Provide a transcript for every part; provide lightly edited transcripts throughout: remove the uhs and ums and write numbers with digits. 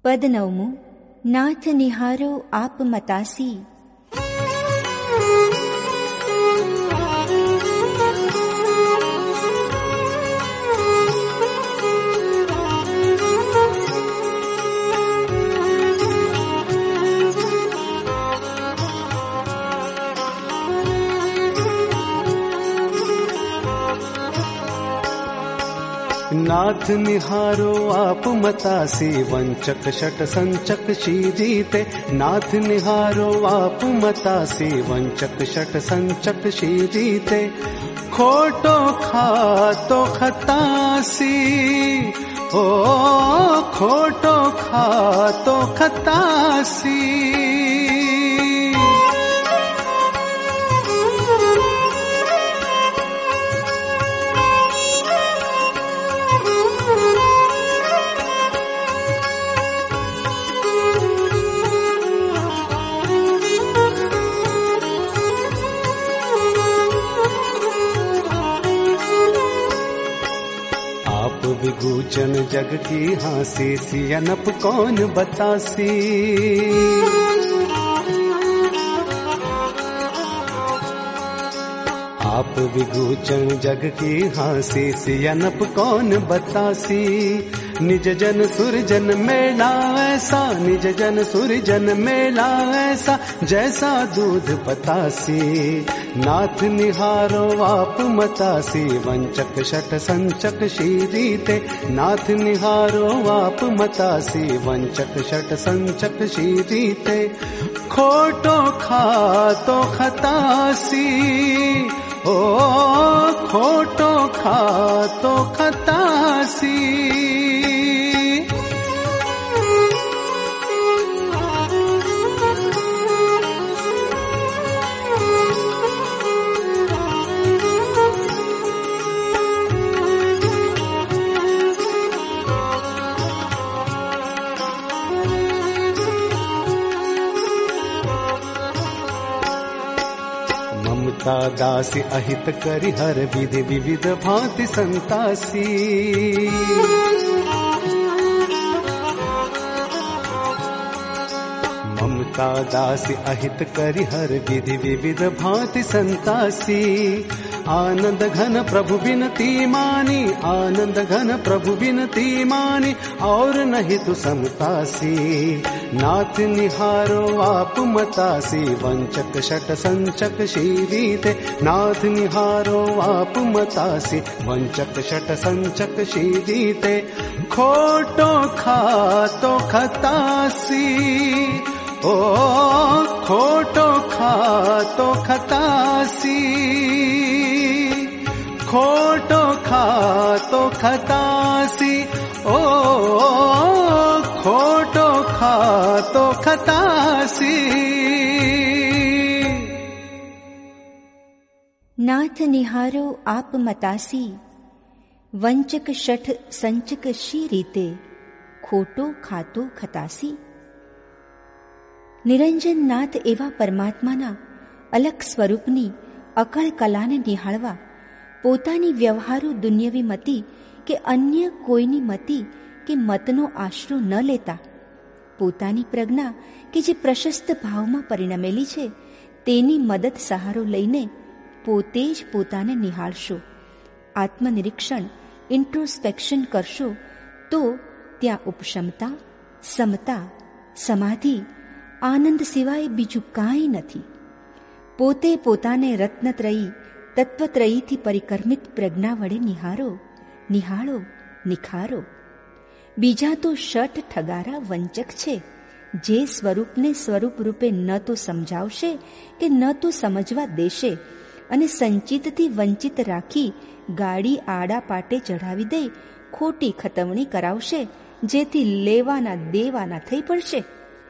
પદ 9. નાથ નિહારો આપ મતાસી. नाथ निहारो आप मतासी, वंचक शट संचक शीरीते. नाथ निहारो आप मतासी, वंचक शट संचक शीरीते. खोटो खातो खतासी, ओ खोटो खातो खतासी. विगूचन जग की हासी, सियनप कौन बतासी. आप विगूचन जग की हासी, सियनप कौन बतासी. निज जन सुरजन मेला ऐसा, निज जन सुरजन मेला ऐसा, जैसा दूध बतासी. नाथ निहारो आप मतासी, वंचक शट संचक शीरीते. नाथ निहारो आप मतासी, वंचक शट संचक शीरीते. खोटो खातो खतासी, ओ खोटो खातो खतासी. दासी अहित करि हर विधि विविध भांति संतासी. ममता दासी अहित करि हर विधि विविध भांति संतासी. आनंद घन प्रभु बिनती मानी, आनंद घन प्रभु बिनती मानी, और नहीं तु समतासी. नाथ निहारो आप मतासी, वंचक शट संचक शीरीते. नाथ निहारो आप मतासी, वंचक शट संचक शीरीते. खोटो खातो खतासी, ओ खोटो खातो खतासी. खोटो खातो खतासी, ओ खोटो खातो खतासी. नाथ निहारो आप मतासी, वंचक शठ संचक शीरीते. खोटो खातो खतासी. નિરંજન નાથ એવા પરમાત્માના અલગ સ્વરૂપની અકળ કલાને નિહાળવા પોતાની વ્યવહારુ દુન્યવી મતિ કે અન્ય કોઈની મતિ કે મતનો આશરો ન લેતા પોતાની પ્રજ્ઞા કે જે પ્રશસ્ત ભાવમાં પરિણમેલી છે તેની મદદ સહારો લઈને પોતે જ પોતાને નિહાળશો, આત્મનિરીક્ષણ ઇન્ટ્રોસ્પેક્શન કરશો તો ત્યાં ઉપશમતા, સમતા, સમાધિ, આનંદ સિવાય બીજું કાંઈ નથી. પોતે પોતાને રત્નત્રયી તત્વત્રયીથી પરિકર્મિત પ્રજ્ઞા વડે નિહારો, નિહાળો, નિખારો. બીજા તો શઠ ઠગારા વંચક છે, જે સ્વરૂપને સ્વરૂપ રૂપે ન તો સમજાવશે કે ન તો સમજવા દેશે અને સંચિતથી વંચિત રાખી ગાડી આડા પાટે ચઢાવી દઈ ખોટી ખતવણી કરાવશે, જેથી લેવાના દેવાના થઈ પડશે.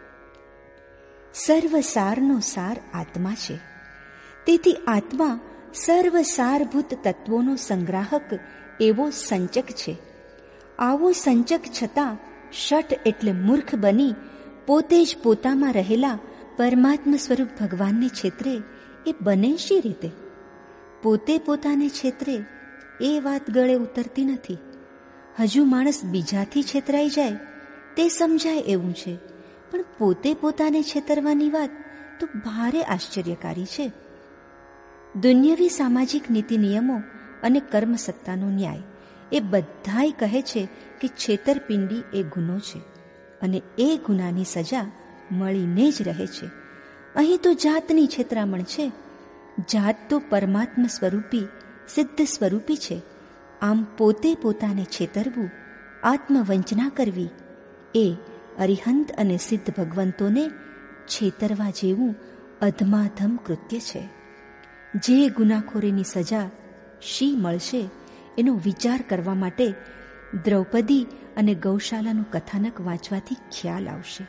સર્વસારનો સાર આત્મા છે. તેથી આત્મા સર્વસારભૂત તત્વોનો સંગ્રાહક એવો સંચક છે. આવો સંચક છતાં શઠ એટલે મૂર્ખ બની પોતે જ પોતામાં રહેલા પરમાત્મા સ્વરૂપ ભગવાનને છેતરે એ બને શી રીતે? પોતે પોતાને છેતરે એ વાત ગળે ઉતરતી નથી. હજુ માણસ બીજાથી છેતરાઈ જાય તે સમજાય એવું છે, પણ પોતે પોતાને છેતરવાની વાત તો ભારે આશ્ચર્યકારી છે. દુન્યવી સામાજિક નીતિ નિયમો અને કર્મસત્તાનો ન્યાય એ બધાય કહે છે કે છેતરપિંડી એ ગુનો છે અને એ ગુનાની સજા મળીને જ રહે છે. અહીં તો જાતની છેતરામણ છે. જાત તો પરમાત્મા સ્વરૂપી સિદ્ધ સ્વરૂપી છે. આમ પોતે પોતાને છેતરવું, આત્મવંચના કરવી એ અરિહંત અને સિદ્ધ ભગવંતોને છેતરવા જેવું અધમાધમ કૃત્ય છે. જે ગુનાખોરીની સજા શી મળશે એનો વિચાર કરવા માટે દ્રૌપદી અને ગૌશાલાનું કથાનક વાંચવાથી ખ્યાલ આવશે.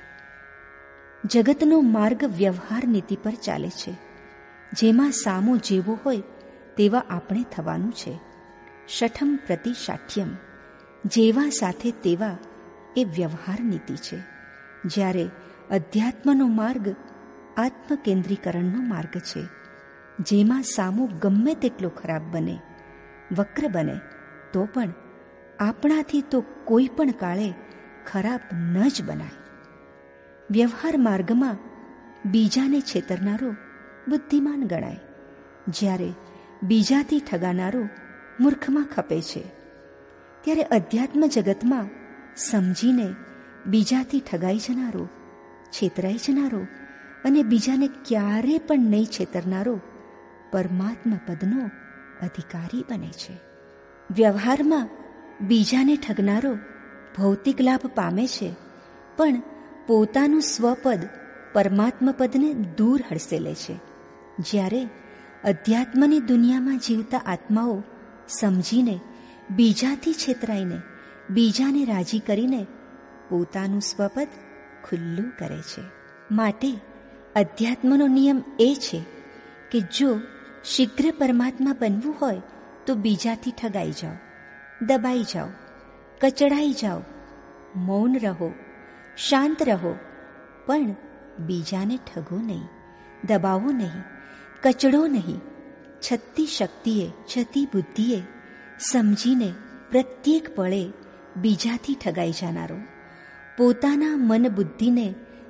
જગતનો માર્ગ વ્યવહાર નીતિ પર ચાલે છે, જેમાં સામો જેવો હોય તેવા આપણે થવાનું છે. શઠમ પ્રતિ શાઠ્યમ, જેવા સાથે તેવા એ વ્યવહાર નીતિ છે. જ્યારે અધ્યાત્મનો માર્ગ આત્મકેન્દ્રીકરણનો માર્ગ છે, જેમાં સામો ગમે તેટલો ખરાબ બને, વક્ર બને, તો પણ આપણાથી તો કોઈ પણ કાળે ખરાબ ન જ બનાય. વ્યવહાર માર્ગમાં બીજાને છેતરનારો બુદ્ધિમાન ગણાય, જ્યારે બીજાથી ઠગાનારો મૂર્ખમાં ખપે છે. ત્યારે અધ્યાત્મ જગતમાં સમજીને બીજાથી ઠગાઈ જનારો, છેતરાઈ જનારો અને બીજાને ક્યારે પણ નહીં છેતરનારો પરમાત્મા પદનો અધિકારી બને છે. વ્યવહારમાં બીજાને ઠગનારો ભૌતિક લાભ પામે છે, પણ પોતાનું સ્વપદ પરમાત્મા પદને દૂર હડસેલે છે. જ્યારે અધ્યાત્મની દુનિયામાં જીવતા આત્માઓ સમજીને બીજાથી છેતરાઈને, બીજાને રાજી કરીને પોતાનું સ્વપદ ખુલ્લું કરે છે. માટે અધ્યાત્મનો નિયમ એ છે કે જો શીઘ્ર પરમાત્મા બનવું હોય તો બીજાથી ઠગાઈ જાઓ, દબાઈ જાઓ, કચડાઈ જાઓ, મૌન રહો, શાંત રહો, પણ બીજાને ઠગો નહીં, દબાવો નહીં, કચડો નહીં. છતી શક્તિએ, છતી બુદ્ધિએ સમજીને પ્રત્યેક પળે બીજાથી ઠગાઈ જનારો પોતાના મન બુદ્ધિને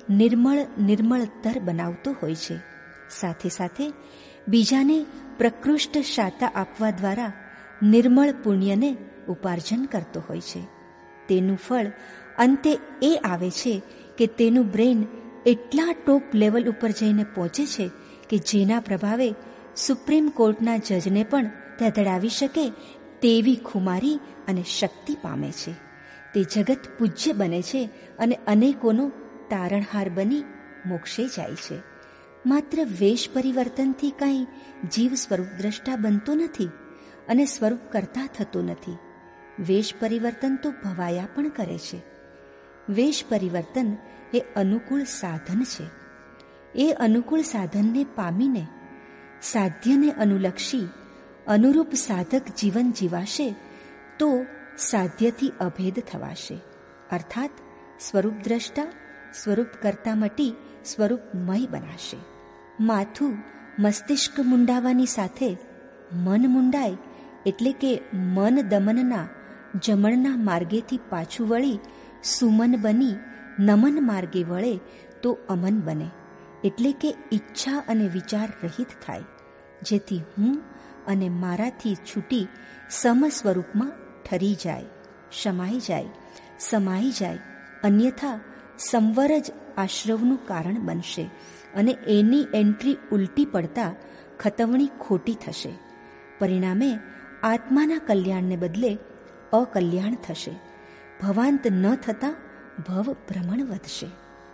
નિર્મળતર બનાવતો હોય છે. સાથે સાથે બીજાને પ્રકૃષ્ટ શાતા આપવા દ્વારા નિર્મળ પુણ્યને ઉપાર્જન કરતો હોય છે. તેનું ફળ અંતે એ આવે છે કે તેનું બ્રેઇન એટલા ટોપ લેવલ ઉપર જઈને પહોંચે છે કે જેના પ્રભાવે સુપ્રીમ કોર્ટના જજને પણ ધધડાવી શકે તેવી ખુમારી અને શક્તિ પામે છે. તે જગત પૂજ્ય બને છે અને અનેકોનો તારણહાર બની મોક્ષે જાય છે. માત્ર વેશ પરિવર્તનથી કાંઈ જીવ સ્વરૂપ દ્રષ્ટા બનતો નથી અને સ્વરૂપ કરતા થતો નથી. વેશ પરિવર્તન તો ભવાયા પણ કરે છે. વેશ પરિવર્તન એ અનુકૂળ સાધન છે. એ અનુકૂળ સાધનને પામીને સાધ્યને અનુલક્ષી અનુરૂપ સાધક જીવન જીવાશે તો સાધ્યથી અભેદ થવાશે. અર્થાત સ્વરૂપ દ્રષ્ટા સ્વરૂપ કરતા મટી સ્વરૂપમય બનાશે. માથું મસ્તિષ્ક મુંડાવાની સાથે મન મુંડાય એટલે કે મન દમનના જમણના માર્ગેથી પાછું વળી સુમન બની નમન માર્ગે વળે તો અમન બને, એટલે કે ઈચ્છા અને વિચાર રહિત થાય, જેથી હું અને મારાથી છૂટી સમ સ્વરૂપમાં ઠરી જાય, શમાઈ જાય, સમાઈ જાય. અન્યથા સંવર જ આશ્રવનું કારણ બનશે અને એની એન્ટ્રી ઉલટી પડતા ખતવણી ખોટી થશે. પરિણામે આત્માના કલ્યાણને બદલે અકલ્યાણ થશે. ભવાંત ન થતાં ભવ ભ્રમણ વધશે.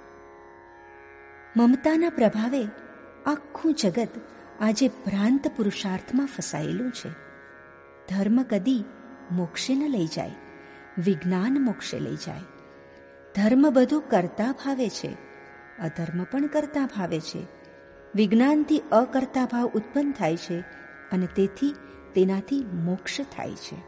મમતાના પ્રભાવે આખું જગત આજે ભ્રાંત પુરુષાર્થમાં ફસાયેલું છે. ધર્મ કદી મોક્ષે ન લઈ જાય, વિજ્ઞાન મોક્ષે લઈ જાય. ધર્મ બધું કરતા ભાવે છે, અધર્મ પણ કરતા ભાવે છે. વિજ્ઞાનથી અકર્તા ભાવ ઉત્પન્ન થાય છે અને તેથી તેનાથી મોક્ષ થાય છે.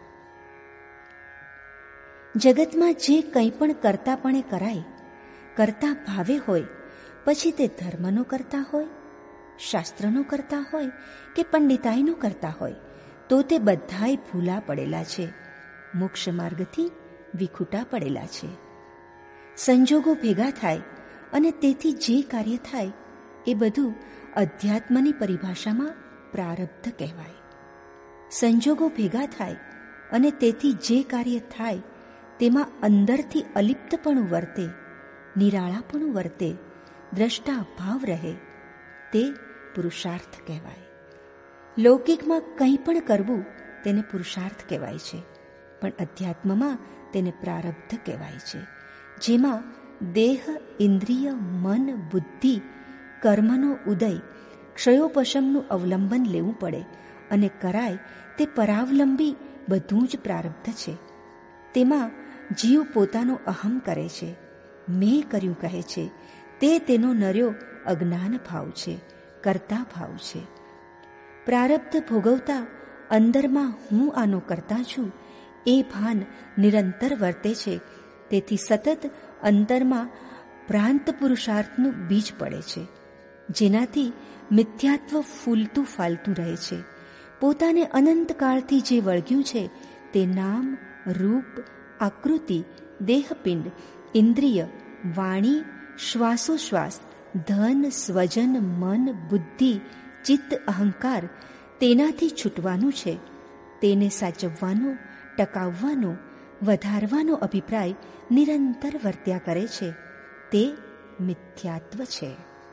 જગતમાં જે કંઈ પણ કરતાપણે કરાય, કરતા ભાવે હોય, પછી તે ધર્મનો કરતા હોય, શાસ્ત્રનો કરતા હોય કે પંડિતાઈનો કરતા હોય, તો તે બધાય ભૂલા પડેલા છે, મોક્ષ માર્ગથી વિખૂટા પડેલા છે. સંજોગો ભેગા થાય અને તેથી જે કાર્ય થાય એ બધું અધ્યાત્મની પરિભાષામાં પ્રારબ્ધ કહેવાય. સંજોગો ભેગા થાય અને તેથી જે કાર્ય થાય તેમાં અંદરથી અલિપ્તપણું વર્તે, નિરાળાપણું વર્તે, દ્રષ્ટા ભાવ રહે, તે પુરુષાર્થ કહેવાય. લૌકિકમાં કંઈ પણ કરવું તેને પુરુષાર્થ કહેવાય છે, પણ અધ્યાત્મમાં તેને પ્રારબ્ધ કહેવાય છે, જેમાં દેહ, ઇન્દ્રિય, મન, બુદ્ધિ, કર્મનો ઉદય, ક્ષયોપશમનું અવલંબન લેવું પડે અને કરાય તે પરાવલંબી બધું જ પ્રારબ્ધ છે. તેમાં જીવ પોતાનો અહમ કરે છે, મેં કર્યું કહે છે, તે તેનો નર્યો અજ્ઞાન ભાવ છે, કર્તા ભાવ છે. પ્રારબ્ધ ભોગવતા અંદરમાં હું આનો કરતા છું એ ભાન નિરંતર વર્તે છે. તેથી સતત અંતરમાં ભ્રાંત પુરુષાર્થનું બીજ પડે છે, જેનાથી મિથ્યાત્વ ફૂલતું ફાલતું રહે છે. પોતાને અનંતકાળથી જે વળગ્યું છે તે નામ, રૂપ, આકૃતિ, દેહપિંડ, ઇન્દ્રિય, વાણી, શ્વાસોશ્વાસ, ધન, સ્વજન, મન, બુદ્ધિ, ચિત્ત, અહંકાર, તેનાથી છૂટવાનું છે. તેને સાચવવાનો, ટકાવવાનો, વધારવાનો અભિપ્રાય નિરંતર વર્ત્યા કરે છે. તે મિથ્યાત્વ છે.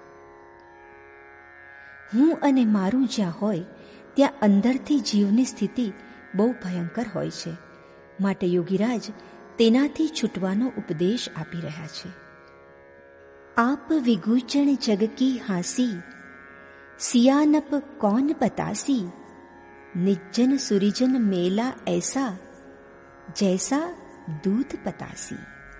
હું અને મારું જ્યાં હોય ત્યાં અંદરથી જીવની સ્થિતિ બહુ ભયંકર હોય છે. માટે યોગીરાજ તેનાથી છૂટવાનો ઉપદેશ આપી રહ્યા છે. આપ વિગૂચણ જગ કી હાંસી, સિયાનપ કૌન બતાસી, નિજ્જન સુરિજન મેલા ऐसा, જૈસા દૂધ પતાસી.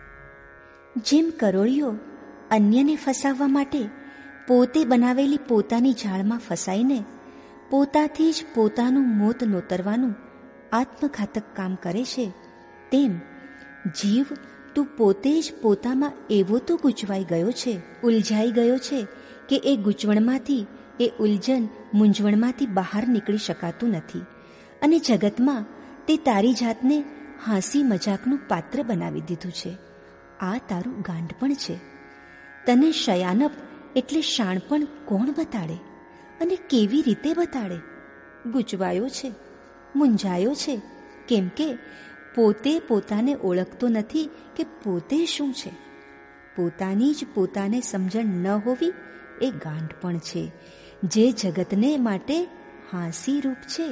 જેમ કરોળિયો અન્યને ફસાવવા માટે પોતે બનાવેલી પોતાની જાળમાં ફસાઈને પોતાથી જ પોતાનું મોત નોતરવાનું આત્મઘાતક કામ કરે છે, તેમ જીવ તું પોતે જ પોતામાં એવો તો ગૂંચવાઈ ગયો છે, ઉલઝાઈ ગયો છે કે એ ગૂંચવણમાંથી, એ ઉલઝન મૂંઝવણમાંથી બહાર નીકળી શકાતું નથી. અને જગતમાં તે તારી જાતને હાંસી મજાકનું પાત્ર બનાવી દીધું છે. આ તારું ગાંડપણ છે. તને શયાનપ એટલે શાણપણ કોણ બતાડે અને કેવી રીતે બતાડે? ગૂંચવાયો છે, મૂંઝાયો છે, કેમ કે પોતે પોતાને ઓળખતો નથી કે પોતે શું છે. પોતાની જ પોતાને સમજણ ન હોવી એ ગાંડપણ છે, જે જગતને માટે હાંસીરૂપ છે.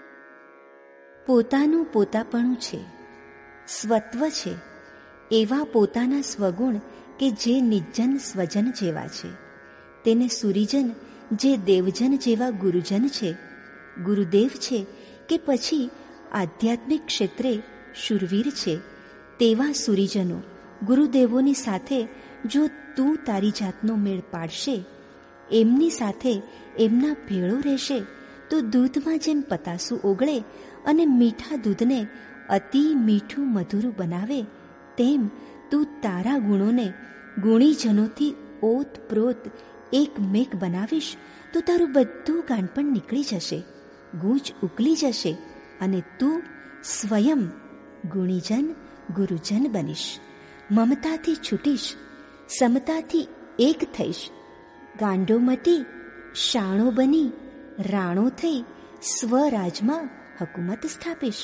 પોતાનું પોતાપણું છે, સ્વત્વ છે, એવા પોતાના સ્વગુણ કે જે નિજ્જન સ્વજન જેવા છે, તેને સુરીજન જે દેવજન જેવા ગુરુજન છે, ગુરુદેવ છે કે પછી આધ્યાત્મિક ક્ષેત્રે શૂરવીર છે, તેવા સુરીજનો ગુરુદેવોની સાથે જો તું તારી જાતનો મેળ પાડશે, એમની સાથે એમના ભેળો રહેશે, તો દૂધમાં જેમ પતાસું ઓગળે અને મીઠા દૂધને અતિ મીઠું મધુરું બનાવે, તેમ તું તારા ગુણોને ગુણીજનોથી ઓતપ્રોત એકમેક બનાવીશ તો તારું બધું ગાંડપણ નીકળી જશે, ગૂંચ ઉકલી જશે અને તું સ્વયં ગુણીજન ગુરુજન બનીશ. મમતાથી છૂટીશ, સમતાથી એક થઈશ, ગાંડો મટી શાણો બની રાણો થઈ સ્વરાજમાં હકુમત સ્થાપીશ.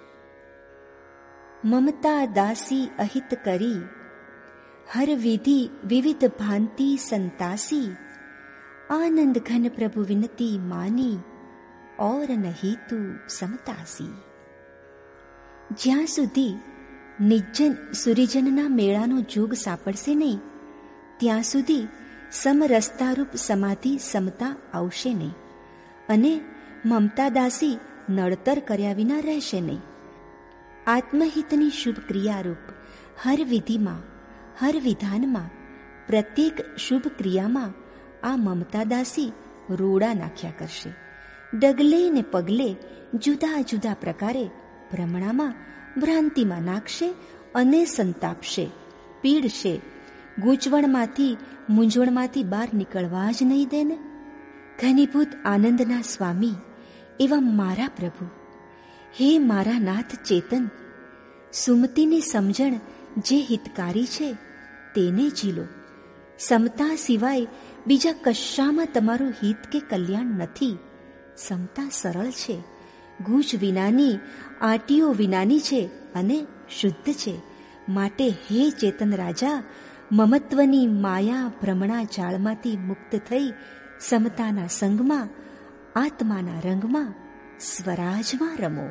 મમતા દાસી અહિત કરી, હર વિધિ વિવિધ ભાંતિ સંતાસી, આનંદ ઘન પ્રભુ વિનતી માની, और नहीं તું સમતાસી. જ્યાં સુધી નિજ્જન સુરિજનના મેળાનો જોગ સાંપડશે નહીં, ત્યાં સુધી સમરસતારૂપ સમાધિ સમતા આવશે નહીં અને મમતાદાસી નડતર કર્યા વિના રહેશે નહીં. આત્મહિતની શુભ ક્રિયારૂપ હર વિધિમાં, હર વિધાનમાં, પ્રત્યેક શુભ ક્રિયામાં આ મમતાદાસી રોડા નાખ્યા કરશે. ડગલે ને પગલે જુદા જુદા પ્રકારે ભ્રમણામાં, ભ્રાંતિમાં નાખશે અને સંતાપશે, પીડશે. ગૂંચવણમાંથી, મૂંઝવણમાંથી બહાર નીકળવા જ નહીં દે ને. ઘનીભૂત આનંદના સ્વામી એવા મારા પ્રભુ, હે મારા નાથ ચેતન, સુમતીની સમજણ જે હિતકારી છે તેને ઝીલો. સમતા સિવાય બીજા કશામાં તમારું હિત કે કલ્યાણ નથી. સમતા સરળ છે, ગૂંચ વિનાની, આંટીઓ વિનાની છે અને શુદ્ધ છે. માટે હે ચેતન રાજા, મમત્વની માયા ભ્રમણા જાળમાંથી મુક્ત થઈ સમતાના સંગમાં, આત્માના રંગમાં, સ્વરાજમાં રમો.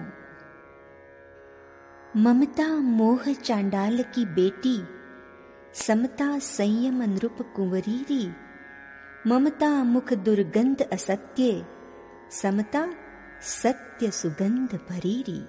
મમતા મોહ ચાંડાલ કી બેટી, સમતા સંયમ નૃપ કુંવરીરી. મમતા મુખ દુર્ગંધ અસત્ય, સમતા સત્ય સુગંધ ભરીરી.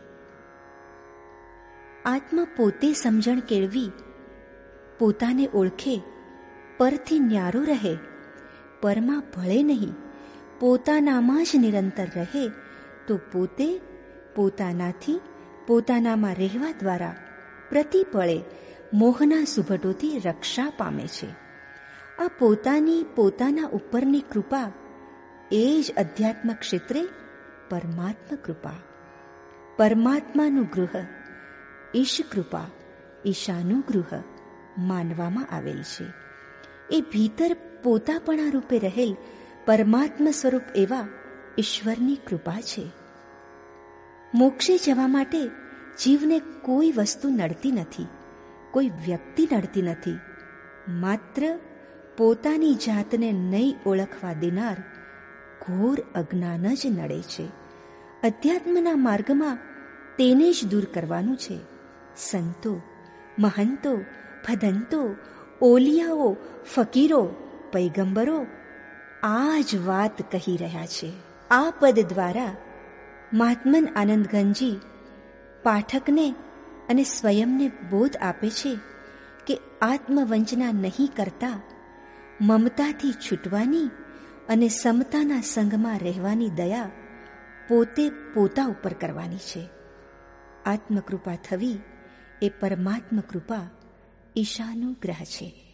આત્મા પોતે સમજણ કેળવી, પોતાને ઓળખે, પરથી ન્યારો રહે, પરમાં ભળે નહીં, પોતાનામાં જ નિરંતર રહે તો પોતે પોતાનાથી પોતાનામાં રહેવા દ્વારા પ્રતિપળે મોહના સુભટોથી રક્ષા પામે છે. આ પોતાના ઉપરની કૃપા એ જ અધ્યાત્મ ક્ષેત્રે પરમાત્મ કૃપા. પરમાત્માનું ગૃહ ઈશ કૃપા, ઈશાનું ગૃહ માનવામાં આવેલ છે. એ ભીતર પોતાપણા રૂપે રહેલ પરમાત્મ સ્વરૂપ એવા ઈશ્વરની કૃપા છે. મોક્ષે જવા માટે જીવને કોઈ વસ્તુ નડતી નથી, કોઈ વ્યક્તિ નડતી નથી. માત્ર પોતાની જાતને નહીં ઓળખવા દેનાર ઘોર અજ્ઞાન જ નડે છે. અધ્યાત્મના માર્ગમાં તેને જ દૂર કરવાનું છે. સંતો, મહંતો, ભદંતો, ઓલિયાઓ, ફકીરો, પૈગંબરો આ જ વાત કહી રહ્યા છે. આ પદ દ્વારા મહાત્મન આનંદગંજી પાઠકને અને સ્વયંને બોધ આપે છે કે આત્મવંચના નહીં કરતા મમતાથી છૂટવાની અને સમતાના સંગમાં રહેવાની દયા પોતે પોતા ઉપર કરવાની છે. આત્મકૃપા થવી એ પરમાત્મ કૃપા ઈશાનુગ્રહ છે.